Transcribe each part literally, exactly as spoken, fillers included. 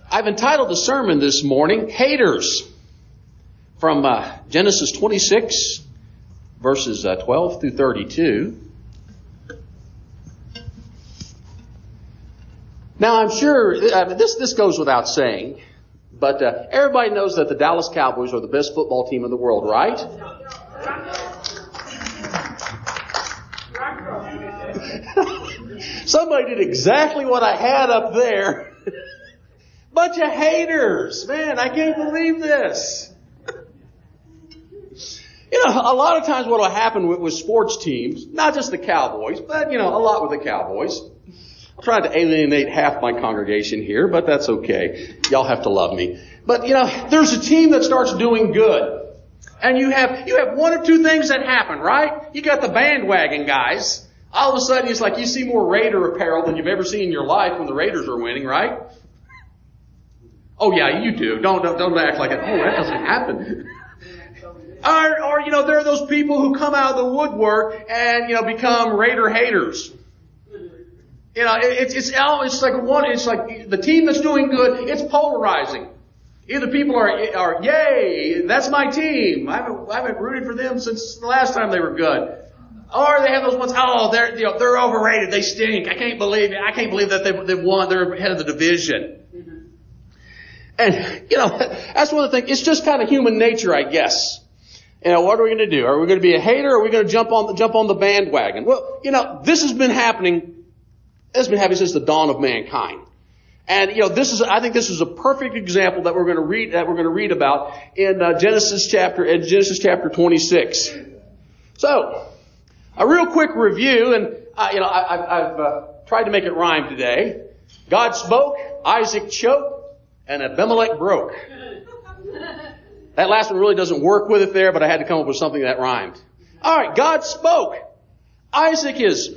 I've entitled the sermon this morning, Haters, from uh, Genesis twenty-six, verses uh, twelve through thirty-two. Now, I'm sure I mean, this this goes without saying, but uh, everybody knows that the Dallas Cowboys are the best football team in the world, right? Somebody did exactly what I had up there. Bunch of haters. Man, I can't believe this. You know, a lot of times what will happen with, with sports teams, not just the Cowboys, but, you know, a lot with the Cowboys. I tried to alienate half my congregation here, but that's okay. Y'all have to love me. But, you know, there's a team that starts doing good. And you have, you have one or two things that happen, right? You got the bandwagon guys. All of a sudden, it's like you see more Raider apparel than you've ever seen in your life when the Raiders are winning, right? Oh yeah, you do. Don't, don't, don't act like it. Oh, that doesn't happen. Or, or, you know, there are those people who come out of the woodwork and, you know, become Raider haters. You know, it's, it's, it's like one, it's like the team that's doing good, it's polarizing. Either people are, are, yay, that's my team. I haven't, I haven't rooted for them since the last time they were good. Or they have those ones, oh, they're, you know, they're overrated, they stink. I can't believe it. I can't believe that they've, they've won, they're head of the division. And, you know, that's one of the things. It's just kind of human nature, I guess. You know, what are we going to do? Are we going to be a hater or are we going to jump on the, jump on the bandwagon? Well, you know, this has been happening, it's been happening since the dawn of mankind. And, you know, this is, I think this is a perfect example that we're going to read, that we're going to read about in uh, Genesis chapter, in Genesis chapter twenty-six. So, a real quick review, and, uh, you know, I, I've, I've uh, tried to make it rhyme today. God spoke, Isaac choked, and Abimelech broke. That last one really doesn't work with it there, but I had to come up with something that rhymed. All right, God spoke. Isaac is,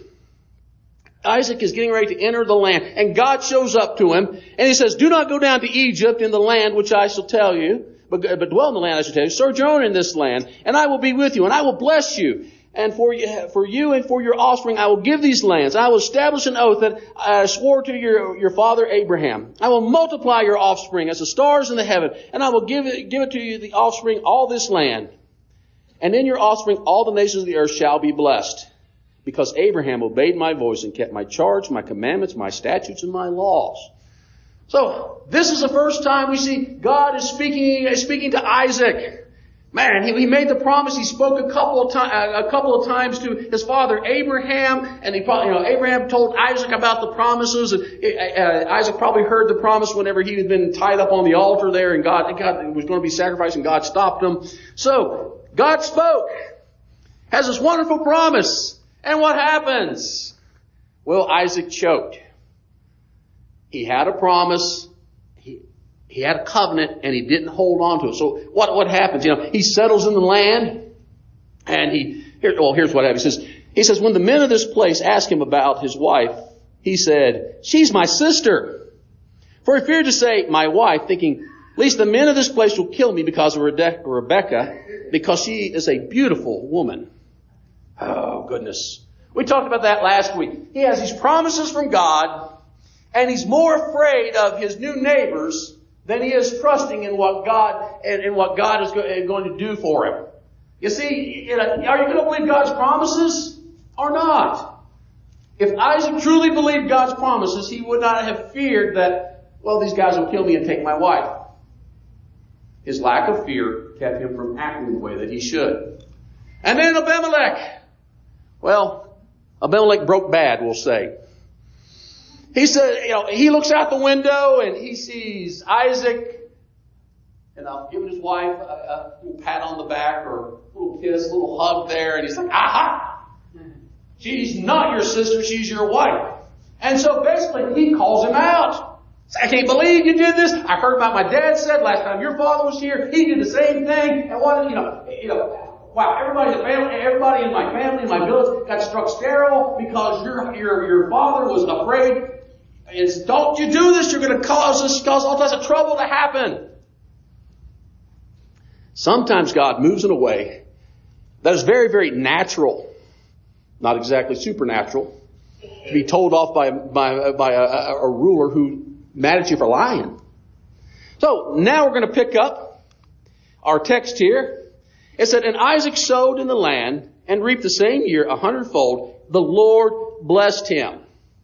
Isaac is getting ready to enter the land, and God shows up to him, and he says, do not go down to Egypt in the land which I shall tell you, but, but dwell in the land I shall tell you, sojourn in this land, and I will be with you, and I will bless you. And for you, for you and for your offspring, I will give these lands. I will establish an oath that I swore to your, your father Abraham. I will multiply your offspring as the stars in the heaven, and I will give it, give it to you, the offspring, all this land. And in your offspring, all the nations of the earth shall be blessed, because Abraham obeyed my voice and kept my charge, my commandments, my statutes, and my laws. So, this is the first time we see God is speaking, is speaking to Isaac. Man, he, he made the promise. He spoke a couple of times, a couple of times to his father Abraham, and he probably, you know, Abraham told Isaac about the promises. And uh, Isaac probably heard the promise whenever he had been tied up on the altar there, and God, God was going to be sacrificed, and God stopped him. So God spoke, has this wonderful promise, and what happens? Well, Isaac choked. He had a promise. He had a covenant and he didn't hold on to it. So what, what happens? You know, he settles in the land and he, here, well, here's what happens. He says, he says, when the men of this place asked him about his wife, he said, she's my sister. For he feared to say, my wife, thinking, at least the men of this place will kill me because of Rebekah, because she is a beautiful woman. Oh, goodness. We talked about that last week. He has these promises from God and he's more afraid of his new neighbors than he is trusting in what God and, and what God is go, going to do for him. You see, you know, are you going to believe God's promises or not? If Isaac truly believed God's promises, he would not have feared that, well, these guys will kill me and take my wife. His lack of fear kept him from acting the way that he should. And then Abimelech. Well, Abimelech broke bad, we'll say. He said, you know, he looks out the window and he sees Isaac, you know, giving his wife a, a little pat on the back or a little kiss, a little hug there, and he's like, aha! She's not your sister, she's your wife. And so basically he calls him out. I can't believe you did this. I heard about my dad said last time your father was here, he did the same thing. And what, you know, you know, wow, everybody in the family, everybody in my family, in my village got struck sterile because your, your, your father was afraid. It's, don't you do this, you're going to cause us, cause all kinds of trouble to happen. Sometimes God moves in a way that is very, very natural, not exactly supernatural, to be told off by, by, by a, a, a ruler who mad at you for lying. So now we're going to pick up our text here. It said, and Isaac sowed in the land and reaped the same year a hundredfold. The Lord blessed him.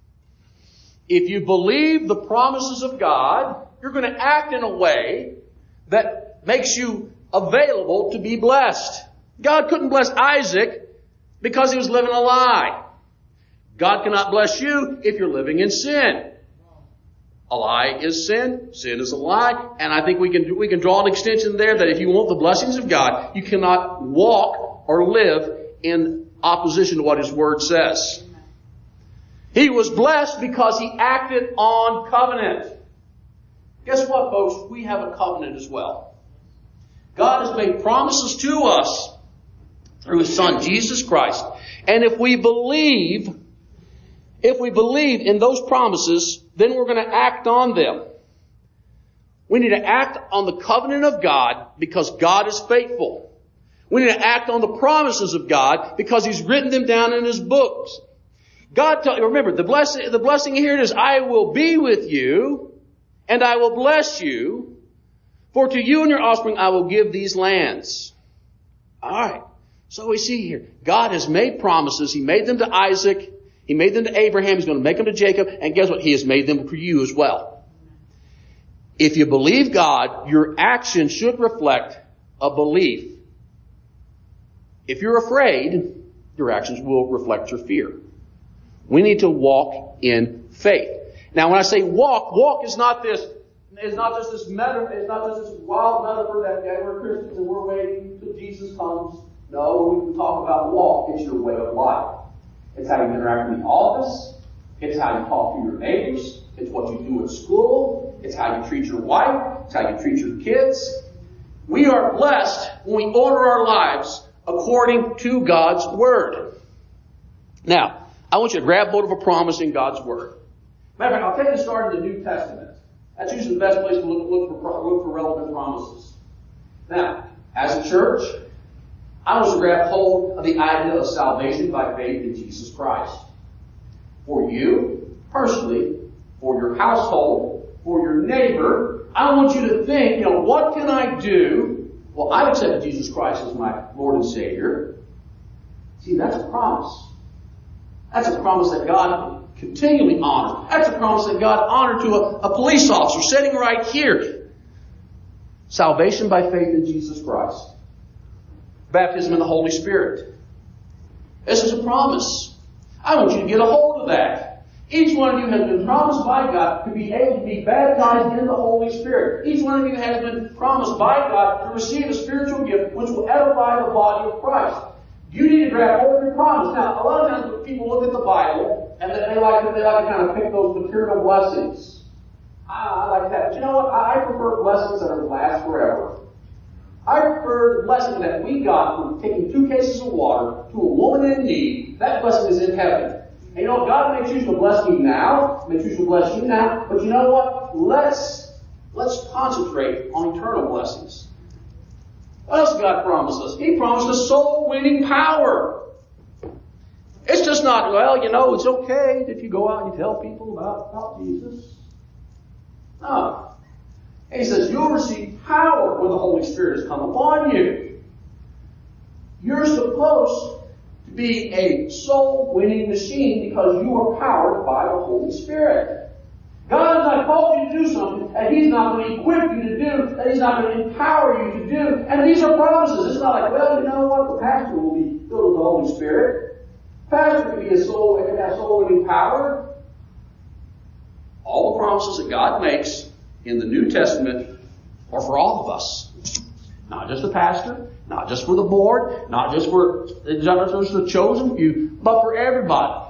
If you believe the promises of God, you're going to act in a way that makes you available to be blessed. God couldn't bless Isaac because he was living a lie. God cannot bless you if you're living in sin. A lie is sin. Sin is a lie. And I think we can, we can draw an extension there that if you want the blessings of God, you cannot walk or live in opposition to what His Word says. He was blessed because he acted on covenant. Guess what, folks? We have a covenant as well. God has made promises to us through His Son, Jesus Christ. And if we believe, if we believe in those promises, then we're going to act on them. We need to act on the covenant of God because God is faithful. We need to act on the promises of God because He's written them down in His books. God, tell, remember, the blessing, the blessing here is, I will be with you and I will bless you. For to you and your offspring I will give these lands. All right. So we see here, God has made promises. He made them to Isaac. He made them to Abraham. He's going to make them to Jacob. And guess what? He has made them for you as well. If you believe God, your action should reflect a belief. If you're afraid, your actions will reflect your fear. We need to walk in faith. Now, when I say walk, walk is not this, is not just this metaphor, it's not just this wild metaphor that yeah, we're Christians and we're waiting till Jesus comes. No, when we talk about walk, it's your way of life. It's how you interact in the office. It's how you talk to your neighbors. It's what you do at school. It's how you treat your wife. It's how you treat your kids. We are blessed when we order our lives according to God's Word. Now, I want you to grab hold of a promise in God's Word. Matter of fact, I'll take you to start in the New Testament. That's usually the best place to look, look, for, look for relevant promises. Now, as a church, I want us to grab hold of the idea of salvation by faith in Jesus Christ. For you, personally, for your household, for your neighbor, I want you to think, you know, what can I do? Well, I've accepted Jesus Christ as my Lord and Savior. See, that's a promise. That's a promise that God continually honors. That's a promise that God honored to a, a police officer sitting right here. Salvation by faith in Jesus Christ. Baptism in the Holy Spirit. This is a promise. I want you to get a hold of that. Each one of you has been promised by God to be able to be baptized in the Holy Spirit. Each one of you has been promised by God to receive a spiritual gift which will edify the body of Christ. You need to grab hold of your promise. Now, a lot of times when people look at the Bible and they like to, they like to kind of pick those material blessings. I, I like that. But you know what? I prefer blessings that are last forever. I prefer the blessing that we got from taking two cases of water to a woman in need. That blessing is in heaven. And you know, God may choose to bless me now, may choose to bless you now, but you know what? Let's, let's concentrate on eternal blessings. What else did God promise us? He promised us soul-winning power. It's just not, well, you know, it's okay if you go out and you tell people about, about Jesus. No. And He says, you'll receive power when the Holy Spirit has come upon you. You're supposed to be a soul-winning machine because you are powered by the Holy Spirit. God has not called you to do something that He's not going to equip you to do, that He's not going to empower you to do. And these are promises. It's not like, well, you know what, the pastor will be filled with the Holy Spirit. The pastor can be a soul, can have soul-winning power. All the promises that God makes in the New Testament are for all of us. Not just the pastor, not just for the board, not just for not just the chosen few, but for everybody.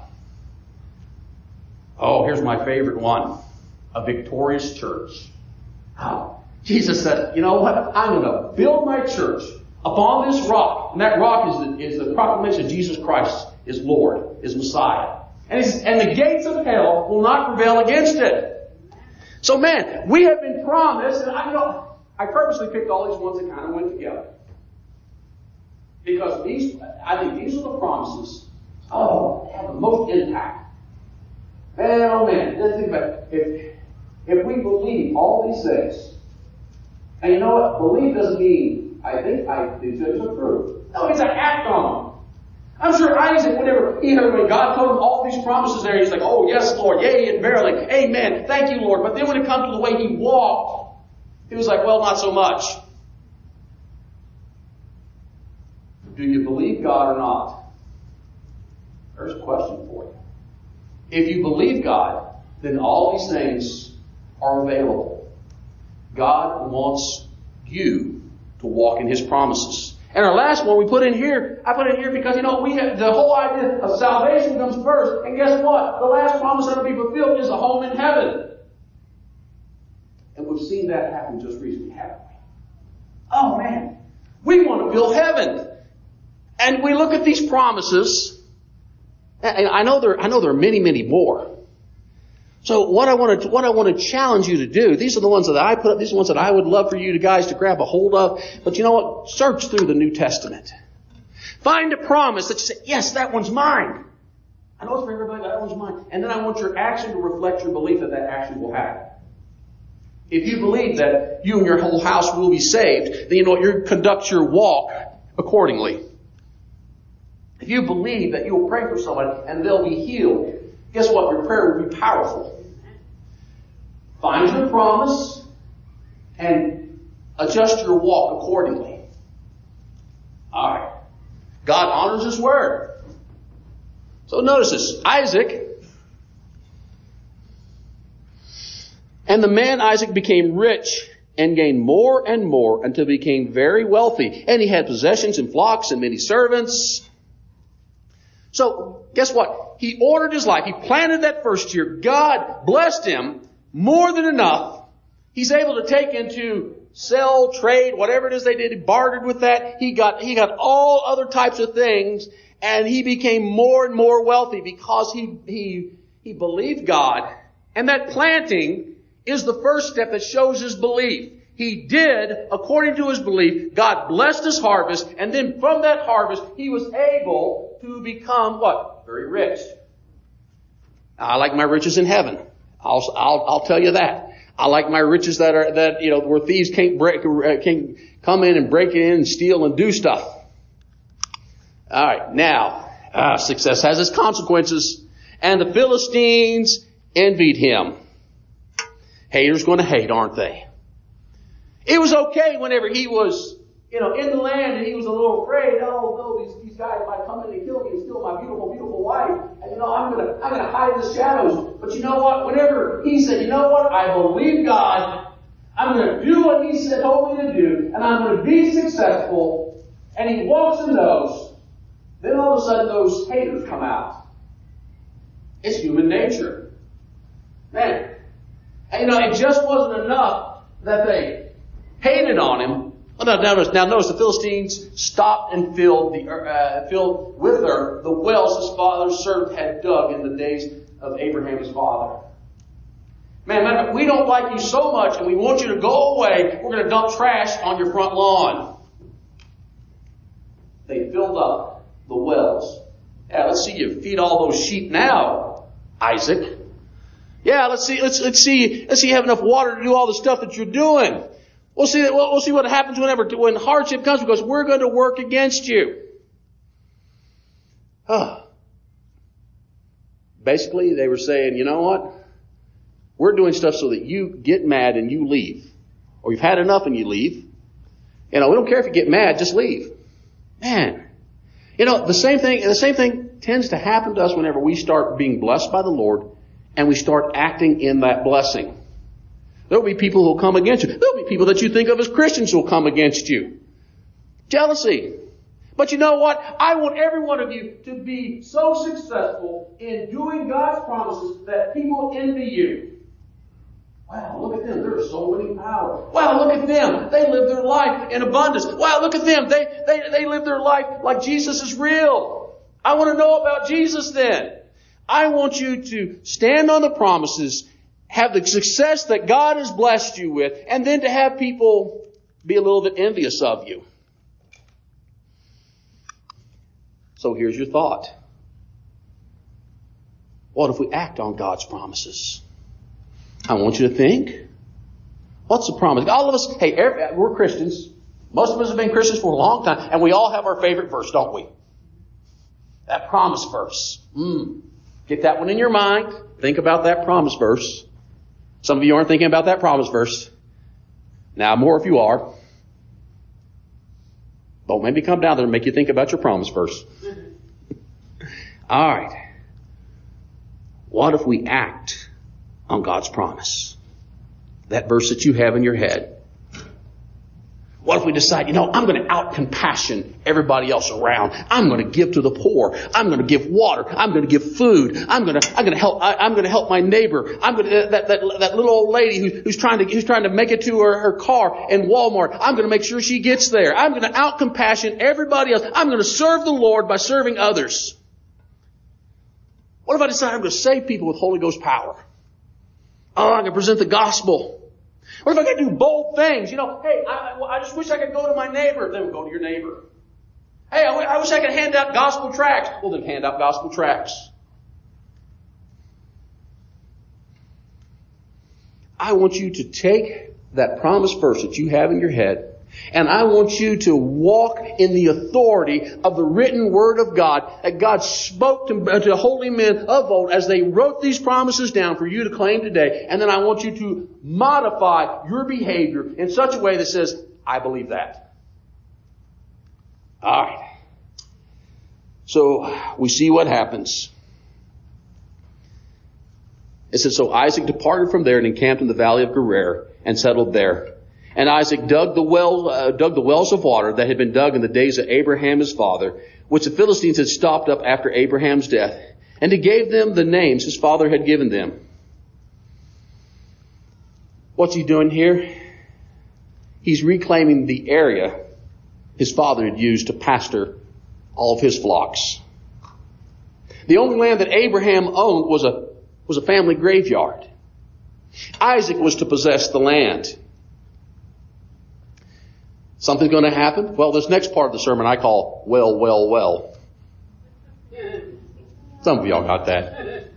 Oh, here's my favorite one. A victorious church. Oh, Jesus said, you know what? I'm going to build my church upon this rock. And that rock is the, is the proclamation of Jesus Christ is Lord, is Messiah. And, he's, and the gates of hell will not prevail against it. So man, we have been promised, and I, you know, I purposely picked all these ones that kind of went together. Because these, I think these are the promises, oh, they have the most impact. Man, oh man, let's think about it. If, if we believe all these things, And you know what? Belief doesn't mean, I think I these things are true. No, it's an act on them. I'm sure Isaac, whenever he heard when God told him all these promises there, he's like, oh, yes, Lord, yea, and verily, amen, thank you, Lord. But then when it comes to the way he walked, he was like, well, not so much. Do you believe God or not? There's a question for you. If you believe God, then all these things are available. God wants you to walk in His promises. And our last one we put in here, I put it in here because, you know, we have the whole idea of salvation comes first. And guess what? The last promise that will be fulfilled is a home in heaven. And we've seen that happen just recently, haven't we? Oh, man. We want to feel heaven. And we look at these promises. And I know there, I know there are many, many more. So what I want to, what I want to challenge you to do, these are the ones that I put up, these are the ones that I would love for you guys to grab a hold of. But you know what? Search through the New Testament. Find a promise that you say, yes, that one's mine. I know it's for everybody, but that one's mine. And then I want your action to reflect your belief that that action will happen. If you believe that you and your whole house will be saved, then you know what? You conduct your walk accordingly. If you believe that you'll pray for somebody and they'll be healed, guess what? Your prayer will be powerful. Find your promise and adjust your walk accordingly. All right. God honors His word. So notice this. Isaac, and the man Isaac became rich and gained more and more until he became very wealthy. And he had possessions and flocks and many servants. So, guess what? He ordered his life. He planted that first year. God blessed him more than enough. He's able to take into sell, trade, whatever it is they did. He bartered with that. He got, he got all other types of things. And he became more and more wealthy because he, he, he believed God. And that planting is the first step that shows his belief. He did, according to his belief, God blessed his harvest, and then from that harvest, he was able to become what? Very rich. I like my riches in heaven. I'll, I'll, I'll tell you that. I like my riches that are, that, you know, where thieves can't break, can come in and break it in and steal and do stuff. Alright, now, uh, success has its consequences, and the Philistines envied him. Haters going to hate, aren't they? It was okay whenever he was, you know, in the land and he was a little afraid. Oh, no, these, these guys might come in and kill me and steal my beautiful, beautiful wife. And, you know, I'm going to, I'm going to hide in the shadows. But you know what? Whenever he said, you know what? I believe God. I'm going to do what He said, told me to do. And I'm going to be successful. And he walks in those. Then all of a sudden those haters come out. It's human nature. Man. And, you know, it just wasn't enough that they hated on him. Well, now, notice, now notice the Philistines stopped and filled the uh, filled with her the wells his father's servant had dug in the days of Abraham his father. Man, man, we don't like you so much and we want you to go away. We're going to dump trash on your front lawn. They filled up the wells. Yeah, let's see you feed all those sheep now, Isaac. Yeah, let's see, let's let's see, let's see you have enough water to do all the stuff that you're doing. We'll see, we'll, we'll see what happens whenever, when hardship comes, because we're going to work against you. Huh. Basically, they were saying, you know what? We're doing stuff so that you get mad and you leave. Or you've had enough and you leave. You know, we don't care if you get mad, just leave. Man. You know, the same thing, the same thing tends to happen to us whenever we start being blessed by the Lord and we start acting in that blessing. There'll be people who'll come against you. There'll be people that you think of as Christians who'll come against you. Jealousy. But you know what? I want every one of you to be so successful in doing God's promises that people envy you. Wow, look at them. They're so winning power. Wow, look at them. They live their life in abundance. Wow, look at them. They, they, they live their life like Jesus is real. I want to know about Jesus then. I want you to stand on the promises, have the success that God has blessed you with, and then to have people be a little bit envious of you. So here's your thought. What if we act on God's promises? I want you to think. What's the promise? All of us, hey, every, we're Christians. Most of us have been Christians for a long time, and we all have our favorite verse, don't we? That promise verse. Mm. Get that one in your mind. Think about that promise verse. Some of you aren't thinking about that promise verse. Now, more if you are. Don't maybe come down there and make you think about your promise verse. All right. What if we act on God's promise? That verse that you have in your head. What if we decide, you know, I'm going to out-compassion everybody else around. I'm going to give to the poor. I'm going to give water. I'm going to give food. I'm going to, I'm going to help, I, I'm going to help my neighbor. I'm going to, that, that, that little old lady who, who's trying to, who's trying to make it to her, her car in Walmart. I'm going to make sure she gets there. I'm going to out-compassion everybody else. I'm going to serve the Lord by serving others. What if I decide I'm going to save people with Holy Ghost power? Oh, I'm going to present the gospel. What if I could do bold things? You know, hey, I, I just wish I could go to my neighbor. Then go to your neighbor. Hey, I, I wish I could hand out gospel tracts. Well, then hand out gospel tracts. I want you to take that promise verse that you have in your head, and I want you to walk in the authority of the written word of God that God spoke to, to holy men of old as they wrote these promises down for you to claim today. And then I want you to modify your behavior in such a way that says, I believe that. All right. So we see what happens. It says, so Isaac departed from there and encamped in the valley of Gerar and settled there. And Isaac dug the well, uh, dug the wells of water that had been dug in the days of Abraham his father, which the Philistines had stopped up after Abraham's death, and he gave them the names his father had given them. What's he doing here? He's reclaiming the area his father had used to pasture all of his flocks. The only land that Abraham owned was a was a family graveyard. Isaac was to possess the land. Something's going to happen? Well, this next part of the sermon I call, well, well, well. Some of y'all got that.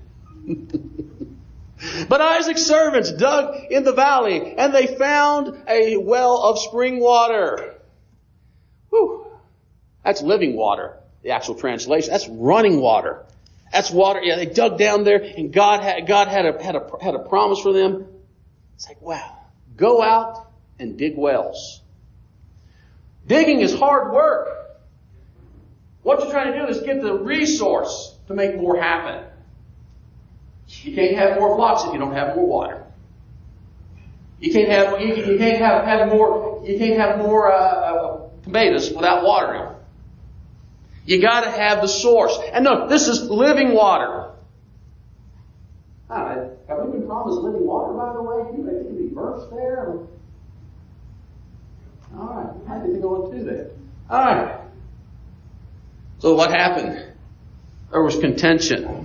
But Isaac's servants dug in the valley, and they found a well of spring water. Whew. That's living water, the actual translation. That's running water. That's water. Yeah, they dug down there, and God had God had a had a had a promise for them. It's like, wow, go out and dig wells. Digging is hard work. What you're trying to do is get the resource to make more happen. You can't have more flocks if you don't have more water. You can't have you, you can't have, have more you can't have more uh, uh, tomatoes without watering. You got to have the source. And no, this is living water. Right. Have we been promised living water, by the way? You think it be verse there? All right. I didn't go into that. All right. So what happened? There was contention.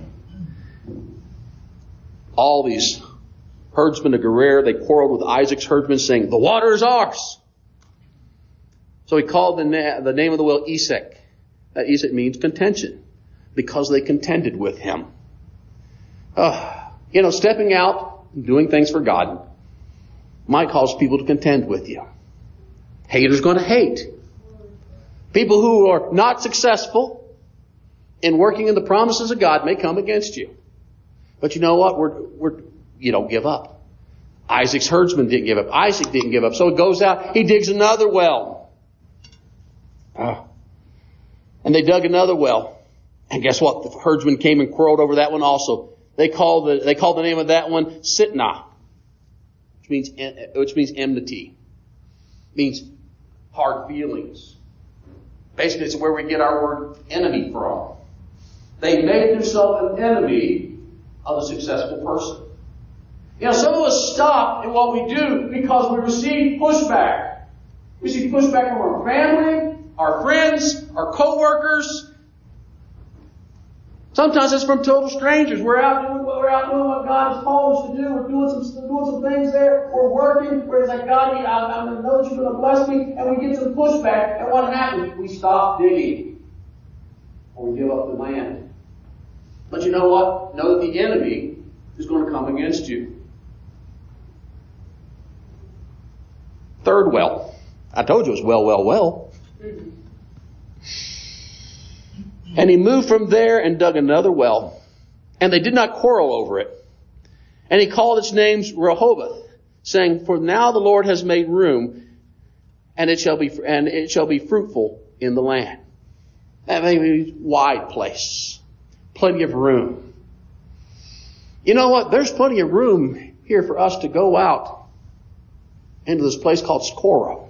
All these herdsmen of Gerar, they quarreled with Isaac's herdsmen, saying, the water is ours. So he called the, na- the name of the well Esek. That Esek means contention, because they contended with him. Uh, you know, stepping out and doing things for God might cause people to contend with you. Haters going to hate. People who are not successful in working in the promises of God may come against you. But you know what? We're, we're, you don't give up. Isaac's herdsman didn't give up. Isaac didn't give up. So it goes out. He digs another well. Uh, and they dug another well. And guess what? The herdsman came and quarreled over that one also. They called the, they called the name of that one Sitnah, which means, which means enmity. Means hard feelings. Basically, it's where we get our word enemy from. They made themselves an enemy of a successful person. You know, some of us stop in what we do because we receive pushback. We receive pushback from our family, our friends, our co-workers. Sometimes it's from total strangers. We're out doing we're out doing what God has called us to do. We're doing some doing some things there. We're working. Where it's like, God, I, I know that you're going to bless me, and we get some pushback. And what happens? We stop digging, or we give up the land. But you know what? Know that the enemy is going to come against you. third well. I told you it was well, well, well. And he moved from there and dug another well. And they did not quarrel over it. And he called its names Rehoboth, saying, for now the Lord has made room, and it shall be and it shall be fruitful in the land. That may be a wide place. Plenty of room. You know what? There's plenty of room here for us to go out into this place called Socorro.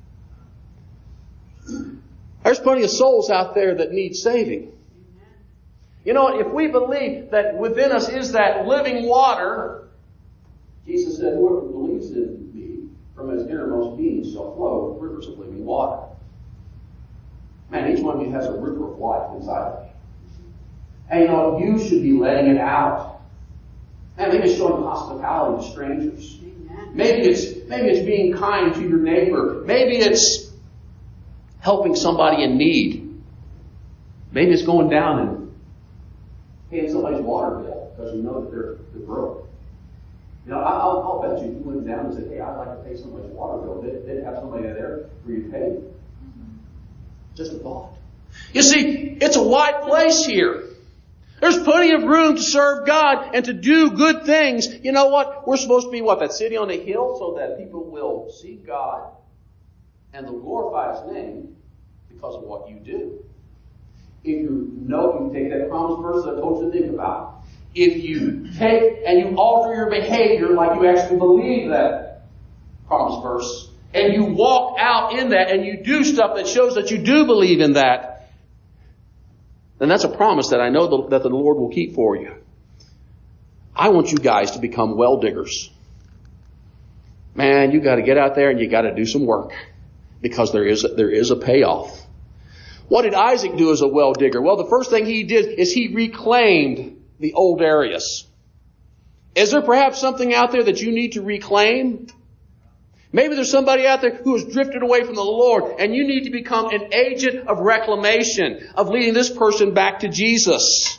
There's plenty of souls out there that need saving. You know, if we believe that within us is that living water, Jesus said, whoever believes in me, from his innermost being shall flow rivers of living water. Man, each one of you has a river of life inside of you. And you know, you should be letting it out. Man, maybe it's showing hospitality to strangers. Maybe it's, maybe it's being kind to your neighbor. Maybe it's helping somebody in need. Maybe it's going down and paying somebody's water bill because you know that they're, they're broke. You know, I'll, I'll bet you if you went down and said, hey, I'd like to pay somebody's water bill, they'd, they'd have somebody there for you to pay. Just a thought. You see, it's a wide place here. There's plenty of room to serve God and to do good things. You know what? We're supposed to be what? That city on a hill so that people will see God and they'll glorify His name because of what you do. If you know, you take that promise verse that I told you to think about. If you take and you alter your behavior like you actually believe that promise verse, and you walk out in that and you do stuff that shows that you do believe in that, then that's a promise that I know that the Lord will keep for you. I want you guys to become well diggers. Man, you got to get out there and you got to do some work because there is a, there is a payoff. What did Isaac do as a well digger? Well, the first thing he did is he reclaimed the old areas. Is there perhaps something out there that you need to reclaim? Maybe there's somebody out there who has drifted away from the Lord and you need to become an agent of reclamation, of leading this person back to Jesus.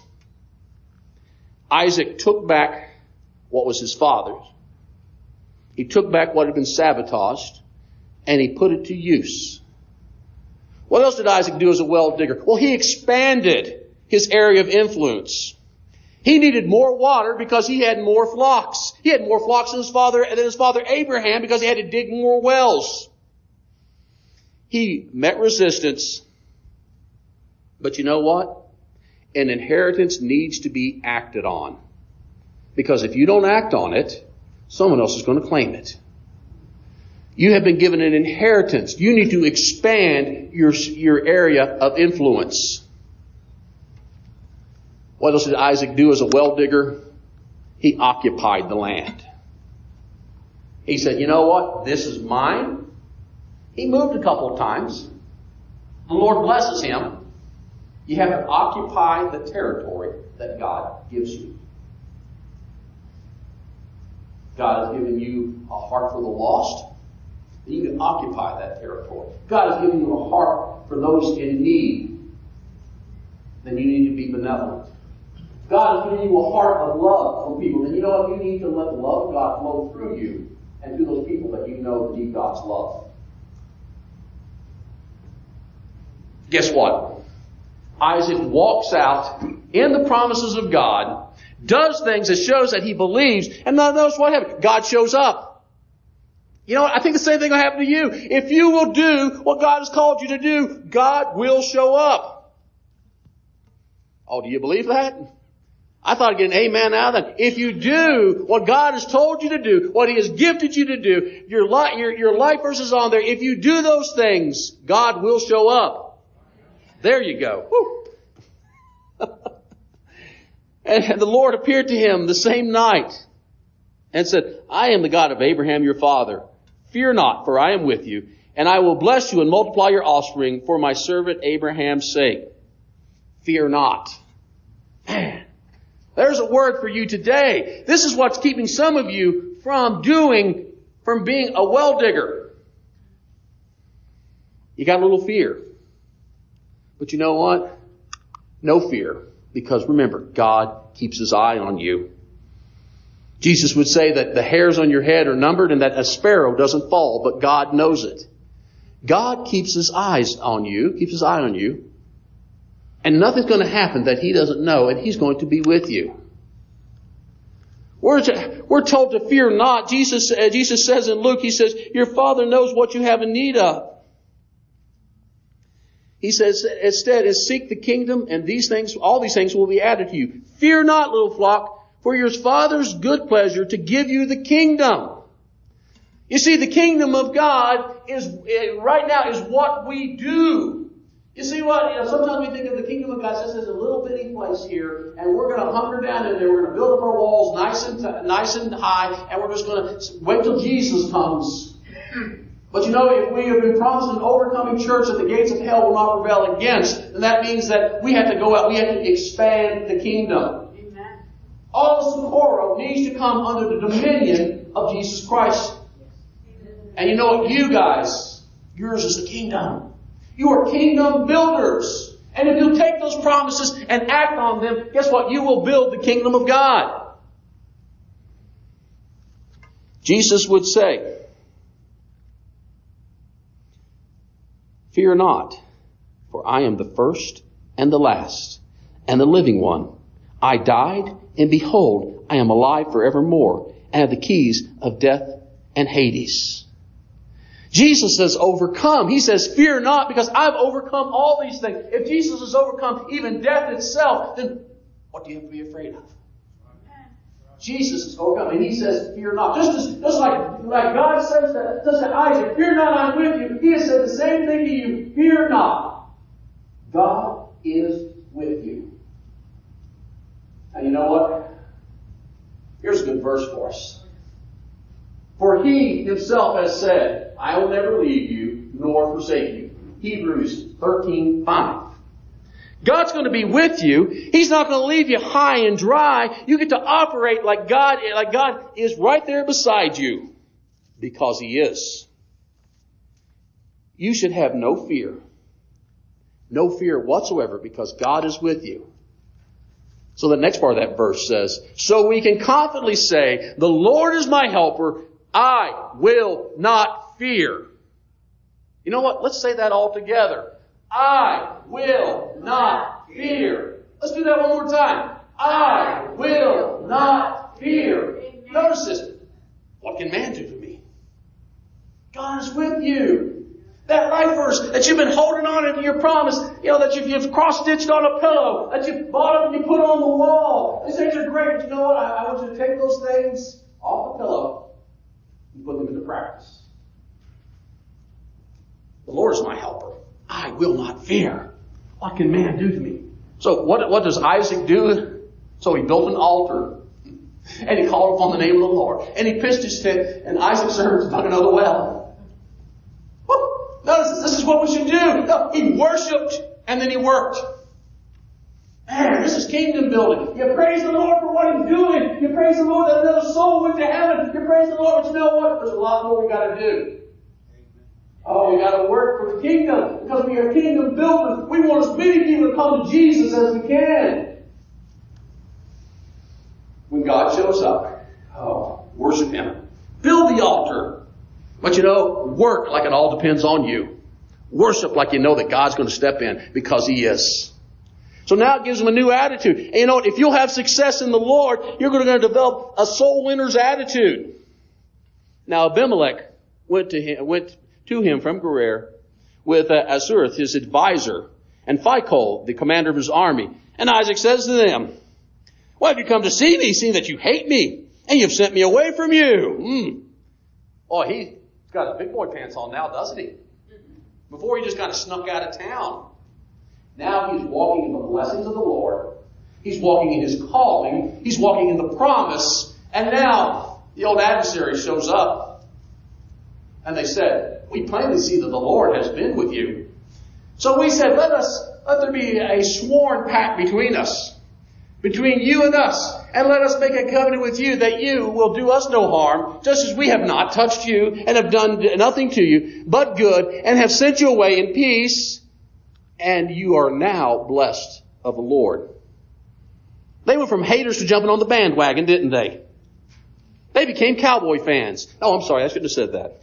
Isaac took back what was his father's. He took back what had been sabotaged and he put it to use. What else did Isaac do as a well digger? Well, he expanded his area of influence. He needed more water because he had more flocks. He had more flocks than his father, than his father Abraham because he had to dig more wells. He met resistance. But you know what? An inheritance needs to be acted on. Because if you don't act on it, someone else is going to claim it. You have been given an inheritance. You need to expand your, your area of influence. What else did Isaac do as a well digger? He occupied the land. He said, you know what? This is mine. He moved a couple of times. The Lord blesses him. You have to occupy the territory that God gives you. God has given you a heart for the lost. You can occupy that territory. God has given you a heart for those in need. Then you need to be benevolent. God has given you a heart of love for people. Then you know what? You need to let the love of God flow through you and to those people that you know need God's love. Guess what? Isaac walks out in the promises of God, does things that shows that he believes, and now notice what happens. God shows up. You know what? I think the same thing will happen to you. If you will do what God has called you to do, God will show up. Oh, do you believe that? I thought I'd get an amen out of that. If you do what God has told you to do, what He has gifted you to do, your life, your, your life verse is on there. If you do those things, God will show up. There you go. Woo. And the Lord appeared to him the same night and said, I am the God of Abraham your father. Fear not, for I am with you, and I will bless you and multiply your offspring for my servant Abraham's sake. Fear not. Man, there's a word for you today. This is what's keeping some of you from doing, from being a well digger. You got a little fear. But you know what? No fear. Because remember, God keeps His eye on you. Jesus would say that the hairs on your head are numbered and that a sparrow doesn't fall, but God knows it. God keeps His eyes on you, keeps His eye on you, and nothing's going to happen that He doesn't know, and He's going to be with you. We're, to, we're told to fear not. Jesus, uh, Jesus says in Luke, He says, your Father knows what you have in need of. He says, instead, is seek the kingdom, and these things, all these things will be added to you. Fear not, little flock, for your Father's good pleasure to give you the kingdom. You see, the kingdom of God is, right now, is what we do. You see what? You know, sometimes we think of the kingdom of God as a little bitty place here, and we're going to hunker down in there. We're going to build up our walls nice and nice and high, and we're just going to wait till Jesus comes. But you know, if we have been promised an overcoming church that the gates of hell will not prevail against, then that means that we have to go out. We have to expand the kingdom. Amen. All of Socorro needs to come under the dominion of Jesus Christ. And you know what? You guys, yours is the kingdom. You are kingdom builders. And if you take those promises and act on them, guess what? You will build the kingdom of God. Jesus would say, fear not, for I am the first and the last and the living one. I died, and behold, I am alive forevermore, and have the keys of death and Hades. Jesus says overcome. He says fear not, because I've overcome all these things. If Jesus has overcome even death itself, then what do you have to be afraid of? Jesus is overcome, and He says fear not. Just, as, just like, like God says that, says to Isaac, fear not, I'm with you. He has said the same thing to you. Fear not. God is with you. And you know what? Here's a good verse for us. For He Himself has said, I will never leave you nor forsake you. Hebrews thirteen five. God's going to be with you. He's not going to leave you high and dry. You get to operate like God, like God is right there beside you, because He is. You should have no fear. No fear whatsoever, because God is with you. So the next part of that verse says, so we can confidently say, the Lord is my helper. I will not fear. You know what? Let's say that all together. I will not fear. Let's do that one more time. I will not fear. Notice this. What can man do to me? God is with you. That life verse that you've been holding on into your promise, you know, that you've, you've cross-stitched on a pillow, that you've bought up and you put on the wall. These things are great, but you know what? I, I want you to take those things off the pillow and put them into practice. The Lord is my helper. I will not fear. What can man do to me? So what, what does Isaac do? So he built an altar. And he called upon the name of the Lord. And he pitched his tent. And Isaac's servants dug another well. Woo! Notice this. This is what we should do. No, he worshipped and then he worked. Man, this is kingdom building. You praise the Lord for what He's doing. You praise the Lord that another soul went to heaven. You praise the Lord, but you know what? There's a lot more we got to do. Oh, we got to work for the kingdom, because we are kingdom builders. We want as many people to come to Jesus as we can. When God shows up, oh, worship Him. Build the altar. But you know, work like it all depends on you. Worship like you know that God's going to step in, because He is. So now it gives them a new attitude. And you know what? If you'll have success in the Lord, you're going to develop a soul winner's attitude. Now Abimelech went to him, went to him from Gerar with uh, Azurith, his advisor, and Phicol, the commander of his army. And Isaac says to them, why have you come to see me, seeing that you hate me, and you've sent me away from you? Mm. Oh, he's got his big boy pants on now, doesn't he? Before he just kind of snuck out of town. Now he's walking in the blessings of the Lord. He's walking in His calling. He's walking in the promise. And now the old adversary shows up. And they said, we plainly see that the Lord has been with you. So we said, let us, let there be a sworn pact between us, between you and us, and let us make a covenant with you that you will do us no harm, just as we have not touched you and have done nothing to you but good, and have sent you away in peace, and you are now blessed of the Lord. They went from haters to jumping on the bandwagon, didn't they? They became Cowboy fans. Oh, I'm sorry. I shouldn't have said that.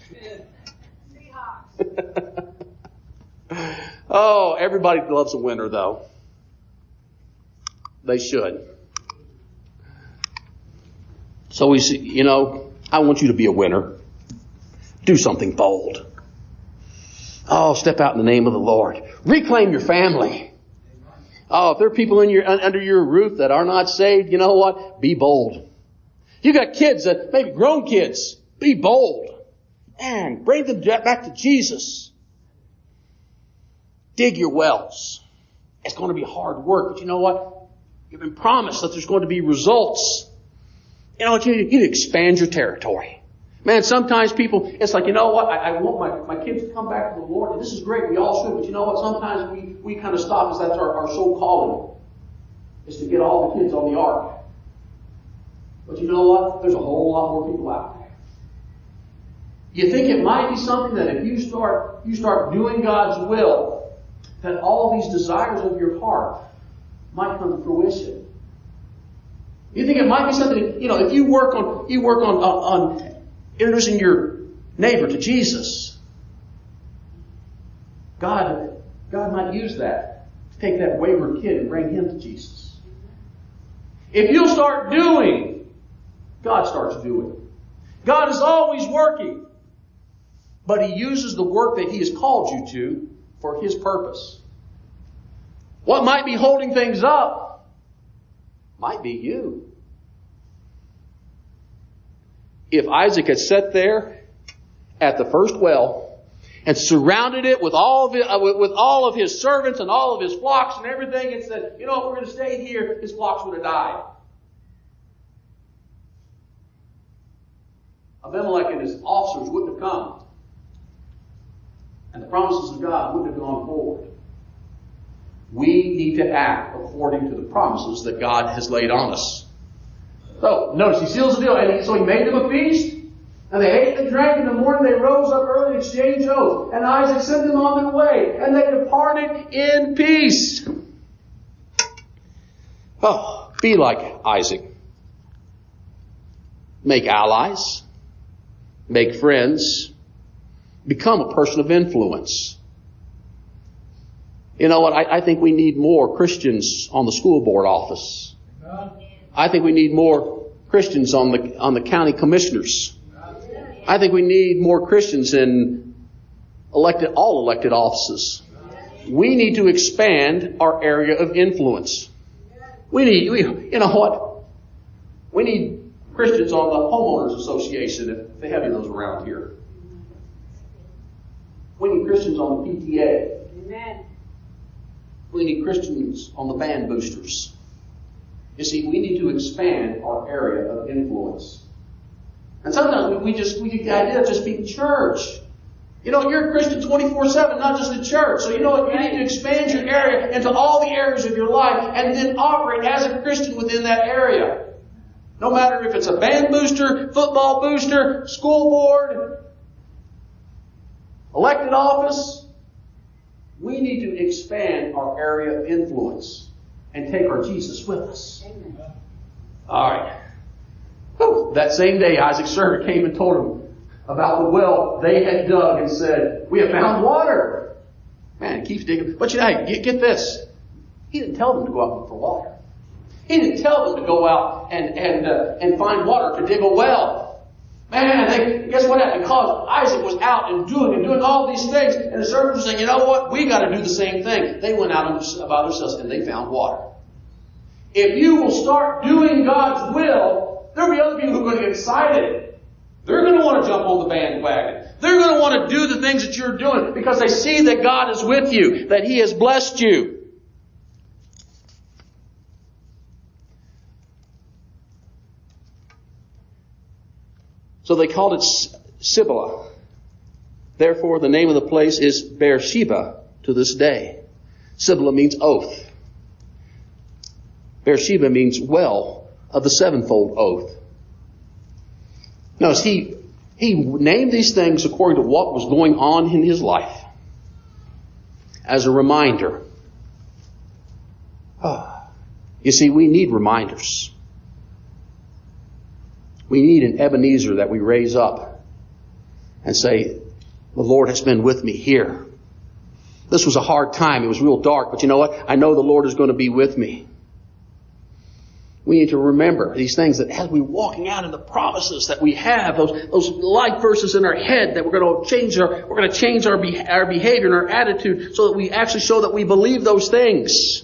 Oh, everybody loves a winner, though. They should. So we see, you know, I want you to be a winner. Do something bold. Oh, step out in the name of the Lord. Reclaim your family. Oh, if there are people in your under your roof that are not saved, you know what? Be bold. You got kids that maybe grown kids. Be bold. And bring them back to Jesus. Dig your wells. It's going to be hard work, but you know what? You've been promised that there's going to be results. You know what? You need to expand your territory. Man, sometimes people, it's like, you know what? I, I want my, my kids to come back to the Lord, and this is great. We all should, but you know what? Sometimes we, we kind of stop because that's our, our sole calling, is to get all the kids on the ark. But you know what? There's a whole lot more people out there. You think it might be something that if you start, you start doing God's will, that all these desires of your heart might come to fruition. You think it might be something, you know, if you work on, you work on, on, on introducing your neighbor to Jesus, God, God might use that to take that wayward kid and bring him to Jesus. If you'll start doing, God starts doing. God is always working, but He uses the work that He has called you to for His purpose. What might be holding things up might be you. If Isaac had sat there at the first well and surrounded it with all of it, uh, with all of his servants and all of his flocks and everything, and said, you know what, we're going to stay here, his flocks would have died. Abimelech and his officers wouldn't have come. And the promises of God wouldn't have gone forward. We need to act according to the promises that God has laid on us. So, notice, he seals the deal. And so he made them a feast. And they ate and drank. In the morning they rose up early and exchanged oaths. And Isaac sent them on their way. And they departed in peace. Oh, be like Isaac. Make allies. Make friends. Become a person of influence. You know what? I, I think we need more Christians on the school board office. I think we need more Christians on the on the county commissioners. I think we need more Christians in elected all elected offices. We need to expand our area of influence. We need, we, you know what? We need Christians on the homeowners association, if they have any of those around here. We need Christians on the P T A. Amen. We need Christians on the band boosters. You see, we need to expand our area of influence. And sometimes we, we just, we get the idea of just being church. You know, you're a Christian twenty-four seven, not just in church. So you know what? You need to expand your area into all the areas of your life and then operate as a Christian within that area. No matter if it's a band booster, football booster, school board, elected office, we need to expand our area of influence and take our Jesus with us. Amen. All right. Whew. That same day, Isaac's servant came and told him about the well they had dug and said, we have found water. Man, he keeps digging. But you know, get, get this. He didn't tell them to go out and look for water. He didn't tell them to go out and, and, uh, and find water to dig a well. Man, they, guess what happened? Because Isaac was out and doing and doing all these things, and the servants were saying, you know what? We got to do the same thing. They went out by themselves and they found water. If you will start doing God's will, there'll be other people who are going to get excited. They're going to want to jump on the bandwagon. They're going to want to do the things that you're doing because they see that God is with you, that He has blessed you. So they called it Siblah. Therefore, the name of the place is Beersheba to this day. Siblah means oath. Beersheba means well of the sevenfold oath. Notice he, he named these things according to what was going on in his life. As a reminder. Oh, you see, we need reminders. We need an Ebenezer that we raise up and say, the Lord has been with me here. This was a hard time. It was real dark, but you know what? I know the Lord is going to be with me. We need to remember these things that as we're walking out in the promises that we have, those, those life verses in our head that we're going to change our, we're going to change our, be, our behavior and our attitude so that we actually show that we believe those things.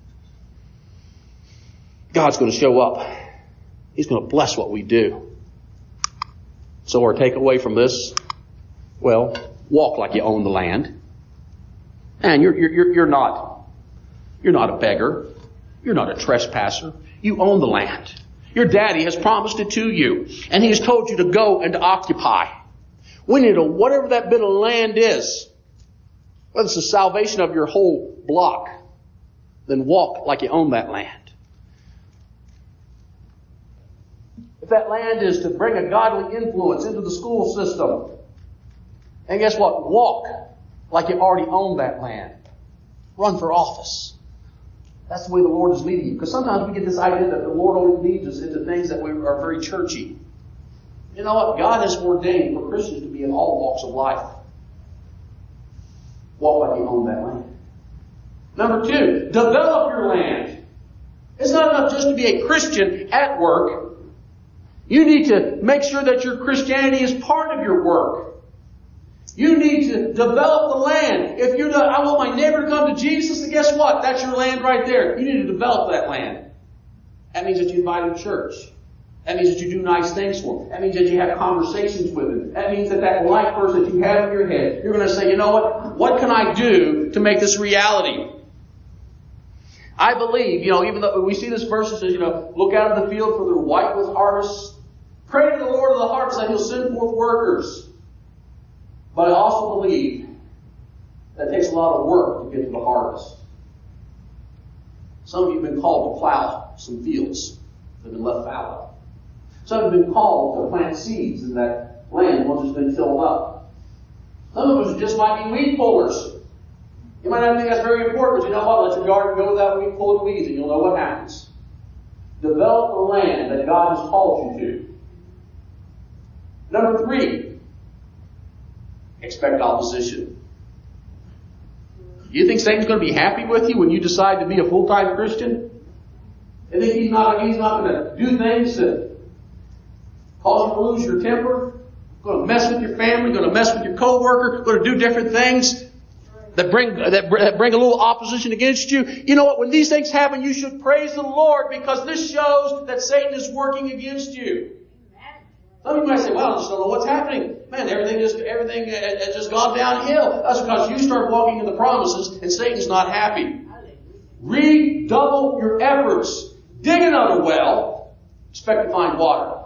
God's going to show up. He's going to bless what we do. So our takeaway from this, well, walk like you own the land. And you're, you're, you're not, you're not a beggar. You're not a trespasser. You own the land. Your daddy has promised it to you. And he has told you to go and to occupy. We need to, whatever that bit of land is, whether it's the salvation of your whole block, then walk like you own that land. If that land is to bring a godly influence into the school system, and guess what? Walk like you already own that land. Run for office. That's the way the Lord is leading you. Because sometimes we get this idea that the Lord only leads us into things that we are very churchy. You know what? God has ordained for Christians to be in all walks of life. Walk like you own that land. Number two, develop your land. It's not enough just to be a Christian at work. You need to make sure that your Christianity is part of your work. You need to develop the land. If you're not, I want my neighbor to come to Jesus, then guess what? That's your land right there. You need to develop that land. That means that you invite him to church. That means that you do nice things for him. That means that you have conversations with him. That means that that life verse that you have in your head, you're going to say, you know what? What can I do to make this reality? I believe, you know, even though we see this verse that says, you know, look out in the field for they're white with harvest. Pray to the Lord of the harvest that he'll send forth workers. But I also believe that it takes a lot of work to get to the harvest. Some of you have been called to plow some fields that have been left fallow. Some have been called to plant seeds in that land once it's been tilled up. Some of us just might be weed pullers. You might not think that's very important, but you know what? Let your garden go without weed pulling weeds and you'll know what happens. Develop the land that God has called you to. Number three, expect opposition. You think Satan's going to be happy with you when you decide to be a full-time Christian? You think he's not, he's not going to do things that cause you to lose your temper? Going to mess with your family? Going to mess with your coworker? Going to do different things that bring that bring a little opposition against you? You know what? When these things happen, you should praise the Lord because this shows that Satan is working against you. Some of you might say, well, I just don't know what's happening. Man, everything just everything has just gone downhill. That's because you start walking in the promises and Satan's not happy. Redouble your efforts. Dig another well. Expect to find water.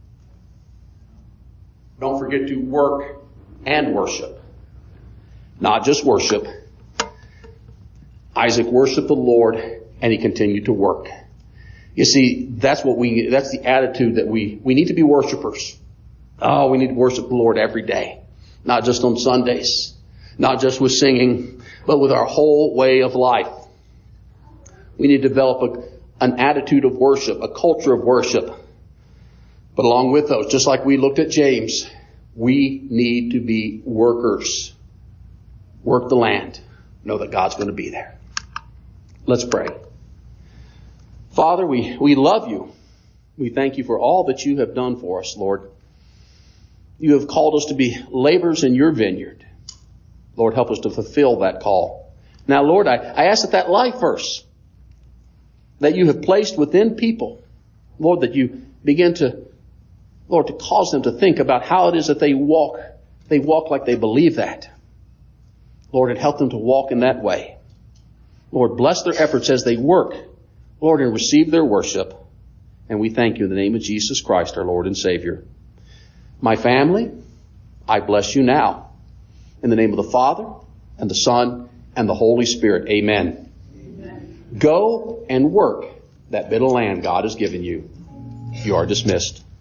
Don't forget to work and worship. Not just worship. Isaac worshiped the Lord and he continued to work. You see, that's what we, that's the attitude that we, we need to be worshipers. Oh, we need to worship the Lord every day. Not just on Sundays. Not just with singing, but with our whole way of life. We need to develop a, an attitude of worship, a culture of worship. But along with those, just like we looked at James, we need to be workers. Work the land. Know that God's going to be there. Let's pray. Father, we, we love you. We thank you for all that you have done for us, Lord. You have called us to be laborers in your vineyard. Lord, help us to fulfill that call. Now, Lord, I, I ask that that life verse that you have placed within people, Lord, that you begin to, Lord, to cause them to think about how it is that they walk. They walk like they believe that. Lord, and help them to walk in that way. Lord, bless their efforts as they work, Lord, and receive their worship. And we thank you in the name of Jesus Christ, our Lord and Savior. My family, I bless you now. In the name of the Father, and the Son, and the Holy Spirit. Amen. Amen. Go and work that bit of land God has given you. You are dismissed.